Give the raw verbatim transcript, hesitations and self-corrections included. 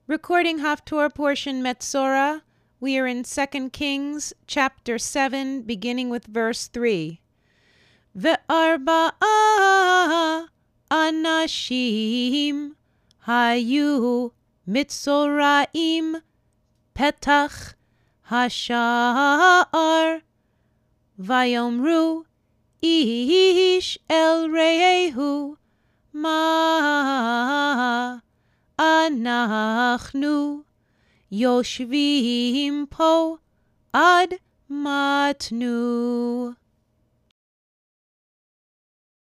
Recording Haftorah portion Metzora. We are in Second Kings chapter seven, beginning with verse three. Ve'arba'a anashim hayu mitzoraim petach hasha'ar vayomru ish el re'ehu ma Anachnu yoshvim po ad matnu.